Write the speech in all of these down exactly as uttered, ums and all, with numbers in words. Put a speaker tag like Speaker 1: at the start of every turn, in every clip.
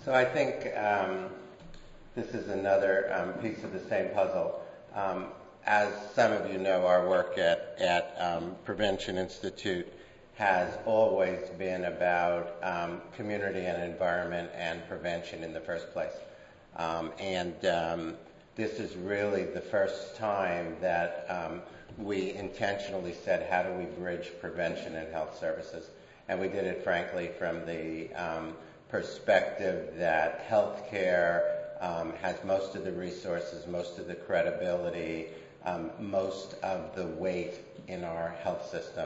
Speaker 1: So I think um, this is another um, piece of the same puzzle. Um, as some of you know, our work at, at um, Prevention Institute has always been about um, community and environment and prevention in the first place. Um, and um, this is really the first time that um, we intentionally said, how do we bridge prevention and health services? And we did it, frankly, from the um, perspective that healthcare um, has most of the resources, most of the credibility, um, most of the weight in our health system.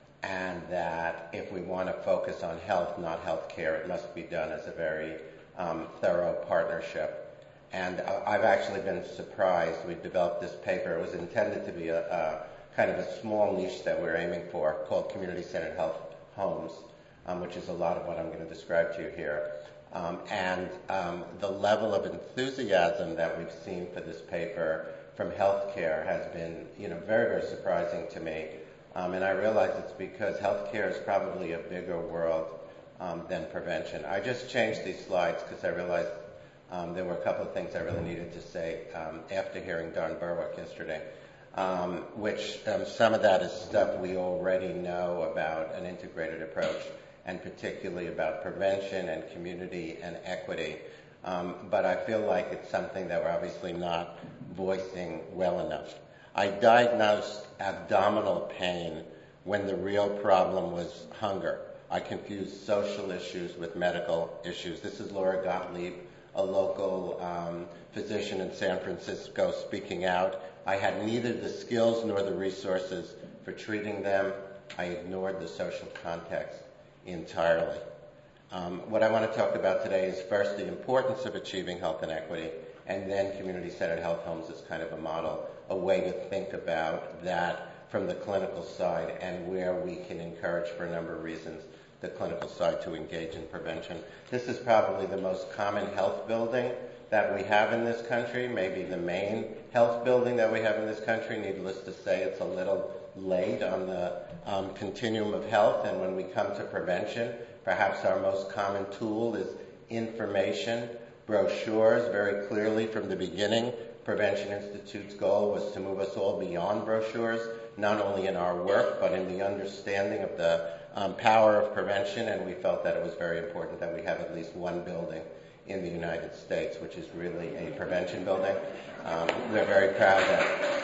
Speaker 1: And that if we want to focus on health, not healthcare, it must be done as a very um, thorough partnership. And uh, I've actually been surprised. We developed this paper. It was intended to be a, a kind of a small niche that we're aiming for called community-centered health homes, um, which is a lot of what I'm going to describe to you here. Um, and um, the level of enthusiasm that we've seen for this paper from healthcare has been, you know, very, very surprising to me. Um, and I realize it's because healthcare is probably a bigger world um, than prevention. I just changed these slides because I realized um, there were a couple of things I really needed to say um, after hearing Don Berwick yesterday, um, which um, some of that is stuff we already know about an integrated approach, and particularly about prevention and community and equity. Um, but I feel like it's something that we're obviously not voicing well enough. I diagnosed abdominal pain when the real problem was hunger. I confused social issues with medical issues. This is Laura Gottlieb, a local um, physician in San Francisco, speaking out. I had neither the skills nor the resources for treating them. I ignored the social context entirely. Um, what I want to talk about today is first the importance of achieving health and equity, and then community-centered health homes as kind of a model, a way to think about that from the clinical side and where we can encourage, for a number of reasons, the clinical side to engage in prevention. This is probably the most common health building that we have in this country, maybe the main health building that we have in this country. Needless to say, it's a little late on the um, continuum of health, and when we come to prevention, perhaps our most common tool is information, brochures. Very clearly from the beginning, Prevention Institute's goal was to move us all beyond brochures, not only in our work, but in the understanding of the um, power of prevention, and we felt that it was very important that we have at least one building in the United States, which is really a prevention building. Um, we're very proud that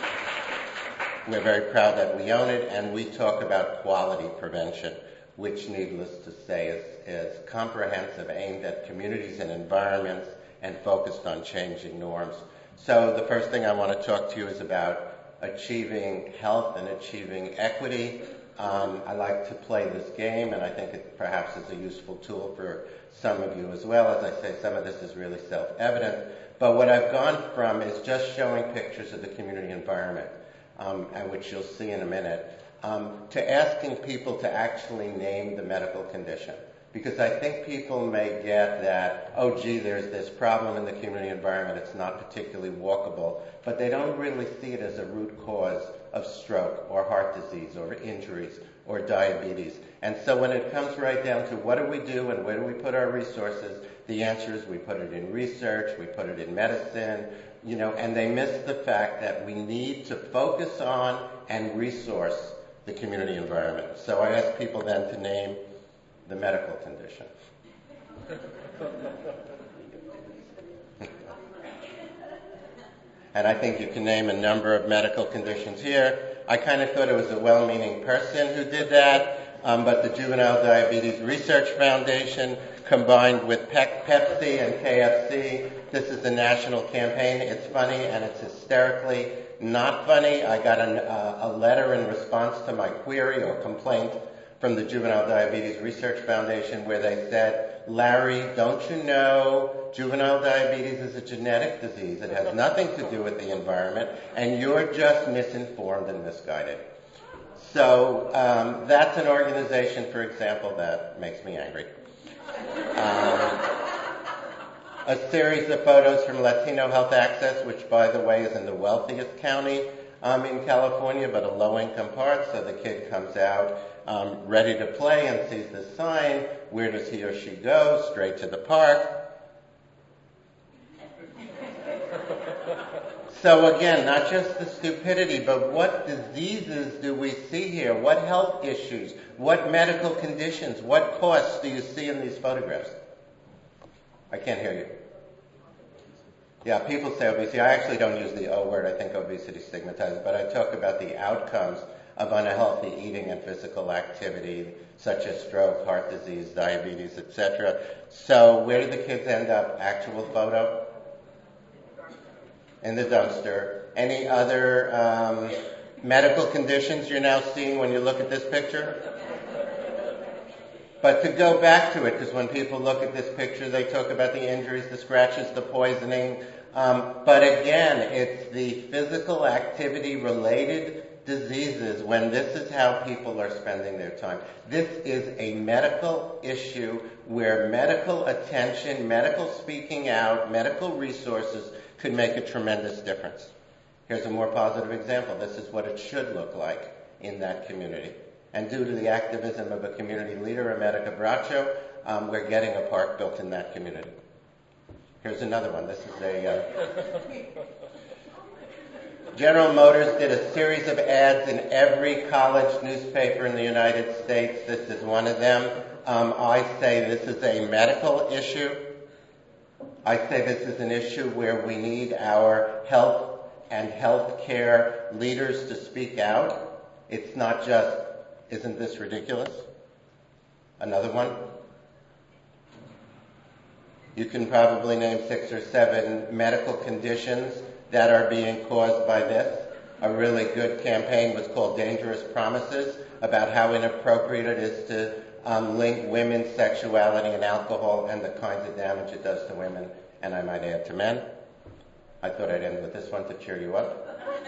Speaker 1: we're very proud that we own it, and we talk about quality prevention, which, needless to say, is, is comprehensive, aimed at communities and environments, and focused on changing norms. So the first thing I want to talk to you is about achieving health and achieving equity. Um, I like to play this game, and I think it perhaps is a useful tool for some of you as well. As I say, some of this is really self-evident. But what I've gone from is just showing pictures of the community environment, um, and which you'll see in a minute, um, to asking people to actually name the medical condition. Because I think people may get that, oh, gee, there's this problem in the community environment, it's not particularly walkable, but they don't really see it as a root cause of stroke or heart disease or injuries or diabetes. And so when it comes right down to what do we do and where do we put our resources, the answer is we put it in research, we put it in medicine, you know, and they miss the fact that we need to focus on and resource the community environment. So I ask people then to name the medical condition. And I think you can name a number of medical conditions here. I kind of thought it was a well-meaning person who did that, um, but the Juvenile Diabetes Research Foundation combined with Pe- Pepsi and K F C, this is a national campaign. It's funny and it's hysterically not funny. I got an, uh, a letter in response to my query or complaint from the Juvenile Diabetes Research Foundation where they said, Larry, don't you know juvenile diabetes is a genetic disease. It has nothing to do with the environment, and you're just misinformed and misguided. So um, that's an organization, for example, that makes me angry. Um, a series of photos from Latino Health Access, which, by the way, is in the wealthiest county um, in California, but a low-income part, so the kid comes out Um, ready to play and sees this sign, Where does he or she go? Straight to the park. So again, not just the stupidity, but what diseases do we see here? What health issues? What medical conditions? What costs do you see in these photographs? I can't hear you. Yeah, people say obesity. I actually don't use the O word. I think obesity stigmatizes, but I talk about the outcomes of unhealthy eating and physical activity, such as stroke, heart disease, diabetes, et cetera. So where do the kids end up? Actual photo? In the dumpster. Any other um, medical conditions you're now seeing when you look at this picture? But to go back to it, because when people look at this picture, they talk about the injuries, the scratches, the poisoning. Um, but again, it's the physical activity-related diseases when this is how people are spending their time. This is a medical issue where medical attention, medical speaking out, medical resources could make a tremendous difference. Here's a more positive example. This is what it should look like in that community. And due to the activism of a community leader, America Bracho, um, we're getting a park built in that community. Here's another one. This is a... Uh, General Motors did a series of ads in every college newspaper in the United States. This is one of them. Um, I say this is a medical issue. I say this is an issue where we need our health and healthcare leaders to speak out. It's not just, isn't this ridiculous? Another one. You can probably name six or seven medical conditions that are being caused by this. A really good campaign was called Dangerous Promises, about how inappropriate it is to um, link women's sexuality and alcohol and the kinds of damage it does to women, and I might add to men. I thought I'd end with this one to cheer you up.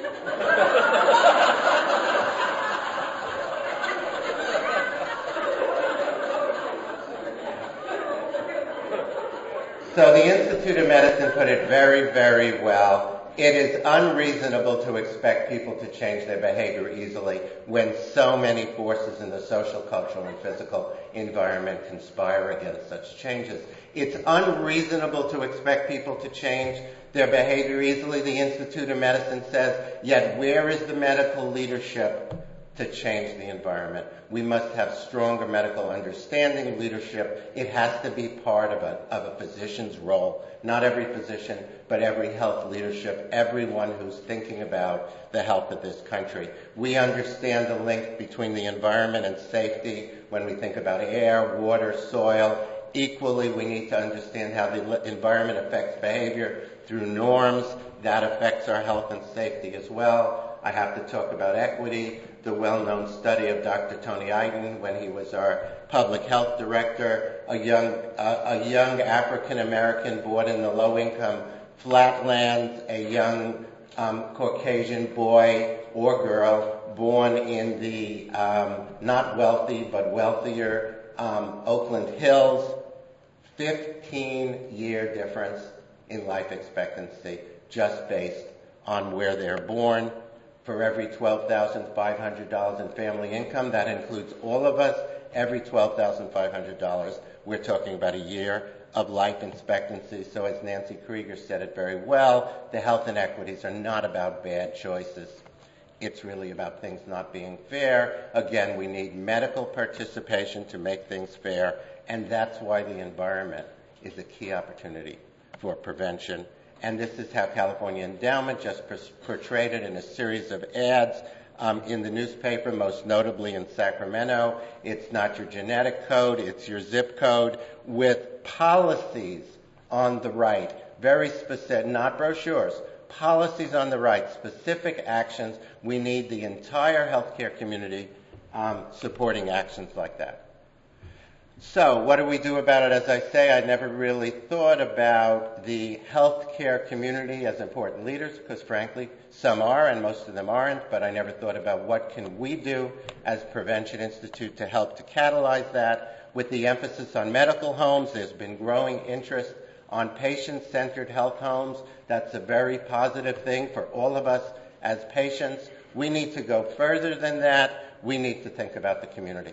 Speaker 1: So the Institute of Medicine put it very, very well. It is unreasonable to expect people to change their behavior easily when so many forces in the social, cultural, and physical environment conspire against such changes. It's unreasonable to expect people to change their behavior easily, the Institute of Medicine says, yet where is the medical leadership to change the environment? We must have stronger medical understanding, leadership. It has to be part of a, of a physician's role. Not every physician, but every health leadership, everyone who's thinking about the health of this country. We understand the link between the environment and safety when we think about air, water, soil. Equally, we need to understand how the environment affects behavior through norms. That affects our health and safety as well. I have to talk about equity, the well-known study of Doctor Tony Iden when he was our public health director, a young, uh, a young African-American born in the low-income flatlands, a young um, Caucasian boy or girl born in the um, not wealthy but wealthier um, Oakland Hills. fifteen-year difference in life expectancy just based on where they're born. For every twelve thousand five hundred dollars in family income, that includes all of us, every twelve thousand five hundred dollars, we're talking about a year of life expectancy. So as Nancy Krieger said it very well, the health inequities are not about bad choices. It's really about things not being fair. Again, we need medical participation to make things fair, and that's why the environment is a key opportunity for prevention. And this is how California Endowment just portrayed it in a series of ads um, in the newspaper, most notably in Sacramento. It's not your genetic code, it's your zip code, with policies on the right, very specific, not brochures, policies on the right, specific actions. We need the entire healthcare community um, supporting actions like that. So what do we do about it? As I say, I never really thought about the healthcare community as important leaders, because frankly, some are and most of them aren't, but I never thought about what can we do as Prevention Institute to help to catalyze that. With the emphasis on medical homes, there's been growing interest on patient-centered health homes. That's a very positive thing for all of us as patients. We need to go further than that. We need to think about the community.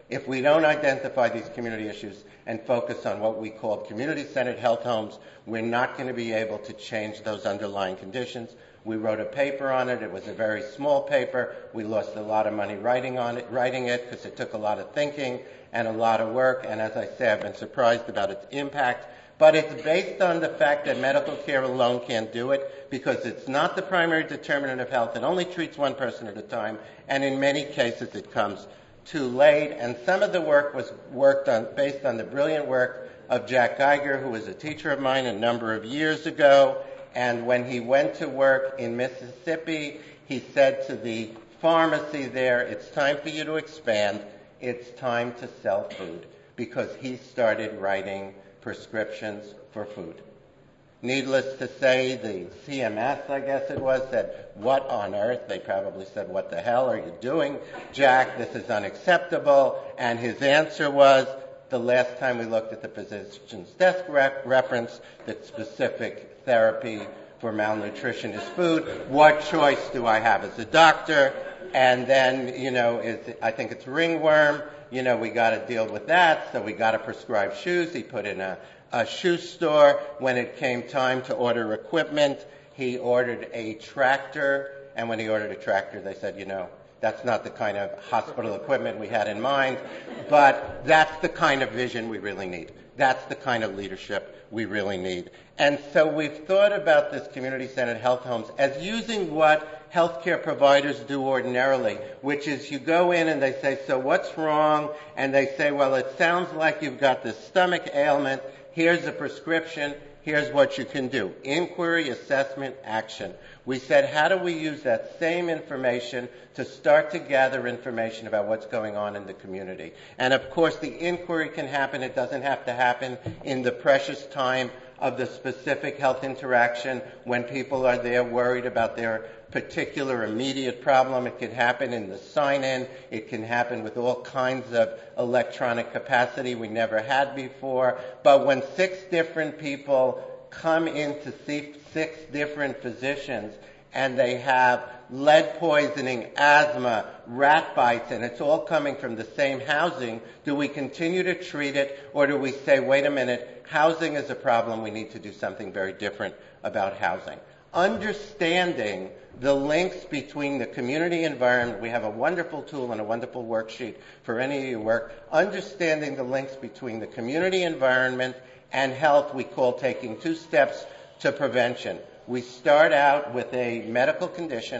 Speaker 1: If we don't identify these community issues and focus on what we call community-centered health homes, we're not going to be able to change those underlying conditions. We wrote a paper on it. It was a very small paper. We lost a lot of money writing on it, writing it because it took a lot of thinking and a lot of work. And as I say, I've been surprised about its impact. But it's based on the fact that medical care alone can't do it because it's not the primary determinant of health. It only treats one person at a time. And in many cases, it comes too late. And some of the work was worked on based on the brilliant work of Jack Geiger, who was a teacher of mine a number of years ago. And when he went to work in Mississippi, he said to the pharmacy there, it's time for you to expand. It's time to sell food, because he started writing prescriptions for food. Needless to say, the C M S, I guess it was, said, what on earth? They probably said, what the hell are you doing, Jack? This is unacceptable. And his answer was, the last time we looked at the physician's desk rep- reference, the specific therapy for malnutrition is food. What choice do I have as a doctor? And then, you know, is, I think it's ringworm. You know, we got to deal with that, so we got to prescribe shoes. He put in a, a shoe store. When it came time to order equipment, he ordered a tractor. And when he ordered a tractor, they said, you know, that's not the kind of hospital equipment we had in mind, but that's the kind of vision we really need. That's the kind of leadership we really need. And so we've thought about this community-centered health homes as using what healthcare providers do ordinarily, which is you go in and they say, so what's wrong? And they say, well, it sounds like you've got this stomach ailment. Here's a prescription. Here's what you can do. Inquiry, assessment, action. We said, how do we use that same information to start to gather information about what's going on in the community? And of course, the inquiry can happen. It doesn't have to happen in the precious time of the specific health interaction when people are there worried about their particular immediate problem. It can happen in the sign-in. It can happen with all kinds of electronic capacity we never had before. But when six different people come in to see six different physicians and they have lead poisoning, asthma, rat bites, and it's all coming from the same housing, do we continue to treat it, or do we say, wait a minute, housing is a problem, we need to do something very different about housing? Understanding the links between the community environment, we have a wonderful tool and a wonderful worksheet for any of your work, understanding the links between the community environment and health, we call taking two steps to prevention. We start out with a medical condition.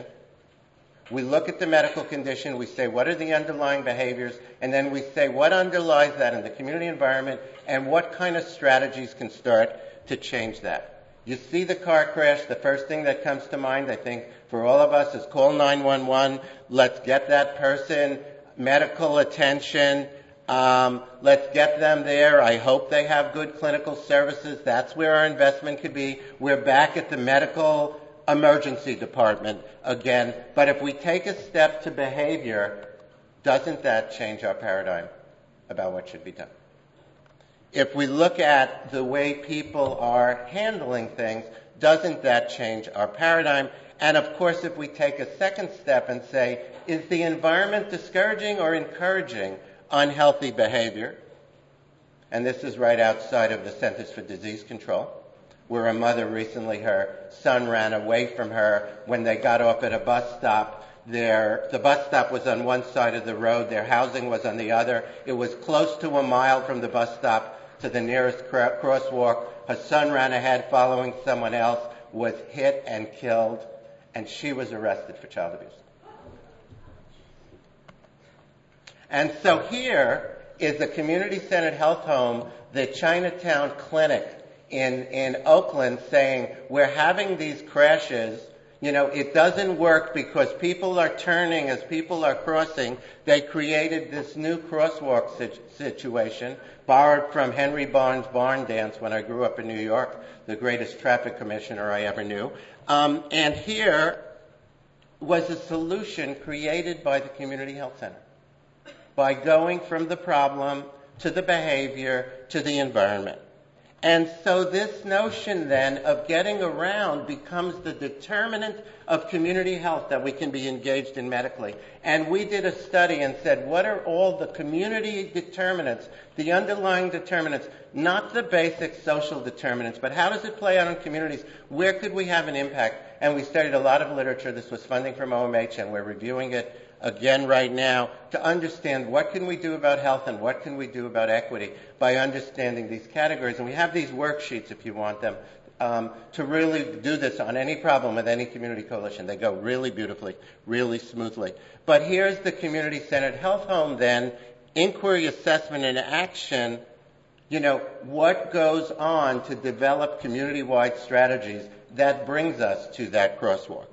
Speaker 1: We look at the medical condition. We say, what are the underlying behaviors? And then we say, what underlies that in the community environment and what kind of strategies can start to change that? You see the car crash, the first thing that comes to mind, I think, for all of us is call nine one one. Let's get that person medical attention. Um, let's get them there. I hope they have good clinical services. That's where our investment could be. We're back at the medical emergency department again. But if we take a step to behavior, doesn't that change our paradigm about what should be done? If we look at the way people are handling things, doesn't that change our paradigm? And of course, if we take a second step and say, is the environment discouraging or encouraging unhealthy behavior? And this is right outside of the Centers for Disease Control, where a mother recently, her son ran away from her when they got off at a bus stop. Their, the bus stop was on one side of the road. Their housing was on the other. It was close to a mile from the bus stop to the nearest crosswalk. Her son ran ahead following someone else, was hit and killed, and she was arrested for child abuse. And so here is a community-centered health home, the Chinatown Clinic in, in Oakland, saying, we're having these crashes. You know, it doesn't work because people are turning as people are crossing. They created this new crosswalk situation, borrowed from Henry Barnes' Barn Dance when I grew up in New York, the greatest traffic commissioner I ever knew. Um, and here was a solution created by the Community Health Center, by going from the problem to the behavior to the environment. And so this notion then of getting around becomes the determinant of community health that we can be engaged in medically. And we did a study and said, what are all the community determinants, the underlying determinants, not the basic social determinants, but how does it play out in communities? Where could we have an impact? And we studied a lot of literature. This was funding from O M H, and we're reviewing it again right now to understand what can we do about health and what can we do about equity by understanding these categories. And we have these worksheets, if you want them, um, to really do this on any problem with any community coalition. They go really beautifully, really smoothly. But here's the community-centered health home then, inquiry, assessment, and action. You know, what goes on to develop community-wide strategies that brings us to that crosswalk?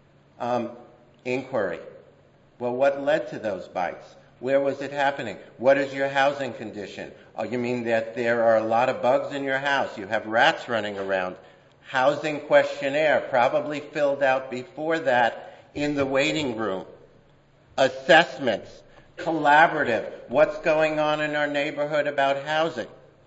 Speaker 1: Um, inquiry. Well, what led to those bites? Where was it happening? What is your housing condition? Oh, you mean that there are a lot of bugs in your house? You have rats running around. Housing questionnaire, probably filled out before that in the waiting room. Assessments, collaborative. What's going on in our neighborhood about housing?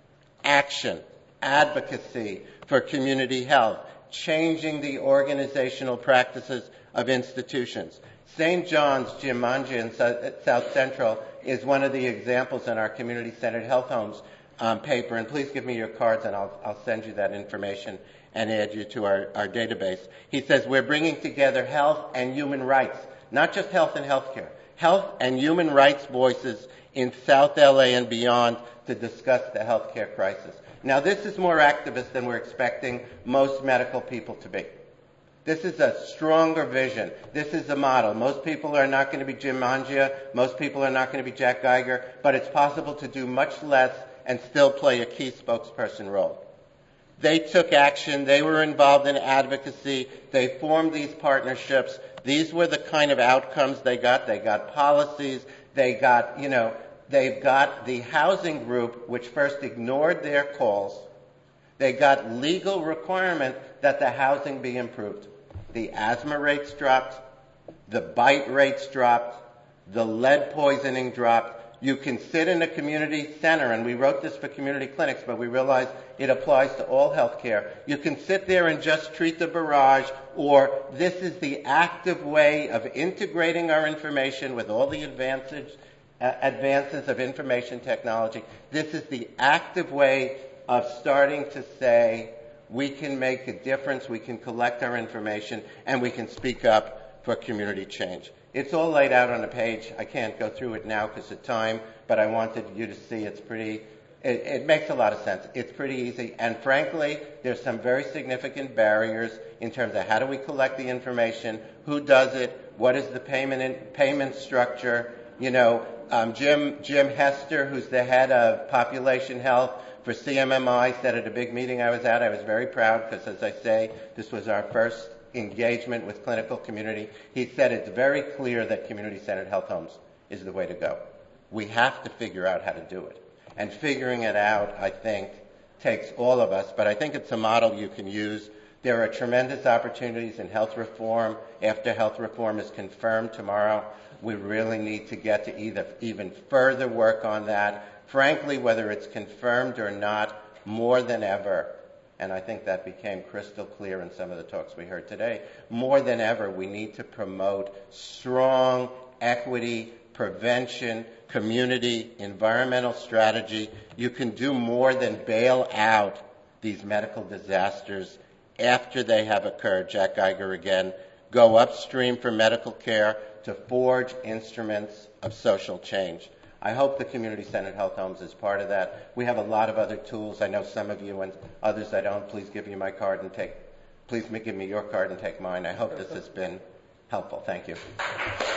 Speaker 1: Action, advocacy for community health, changing the organizational practices of institutions. Saint John's, Jim Mangia in South Central is one of the examples in our community-centered health homes um, paper. And please give me your cards and I'll, I'll send you that information and add you to our, our database. He says we're bringing together health and human rights, not just health and healthcare, health and human rights voices in South L A and beyond to discuss the healthcare crisis. Now, this is more activist than we're expecting most medical people to be. This is a stronger vision. This is a model. Most people are not going to be Jim Mangia. Most people are not going to be Jack Geiger. But it's possible to do much less and still play a key spokesperson role. They took action. They were involved in advocacy. They formed these partnerships. These were the kind of outcomes they got. They got policies. They got, you know, they've got the housing group, which first ignored their calls. They got legal requirement that the housing be improved. The asthma rates dropped, the bite rates dropped, the lead poisoning dropped. You can sit in a community center, and we wrote this for community clinics, but we realized it applies to all healthcare. You can sit there and just treat the barrage, or this is the active way of integrating our information with all the advances, uh, advances of information technology. This is the active way of starting to say, we can make a difference, we can collect our information, and we can speak up for community change. It's all laid out on a page. I can't go through it now because of time, but I wanted you to see it's pretty, it, it makes a lot of sense. It's pretty easy, and frankly, there's some very significant barriers in terms of how do we collect the information, who does it, what is the payment in, payment structure. You know, um, Jim, Jim Hester, who's the head of population health for C M M I, said at a big meeting I was at, I was very proud because, as I say, this was our first engagement with clinical community. He said it's very clear that community-centered health homes is the way to go. We have to figure out how to do it. And figuring it out, I think, takes all of us, but I think it's a model you can use. There are tremendous opportunities in health reform. After health reform is confirmed tomorrow, we really need to get to either even further work on that. Frankly, whether it's confirmed or not, more than ever, and I think that became crystal clear in some of the talks we heard today, more than ever, we need to promote strong equity, prevention, community, environmental strategy. You can do more than bail out these medical disasters after they have occurred. Jack Geiger again. Go upstream for medical care to forge instruments of social change. I hope the community-centered health homes is part of that. We have a lot of other tools. I know some of you and others I don't. Please give me my card and take, please give me your card and take mine. I hope this has been helpful. Thank you.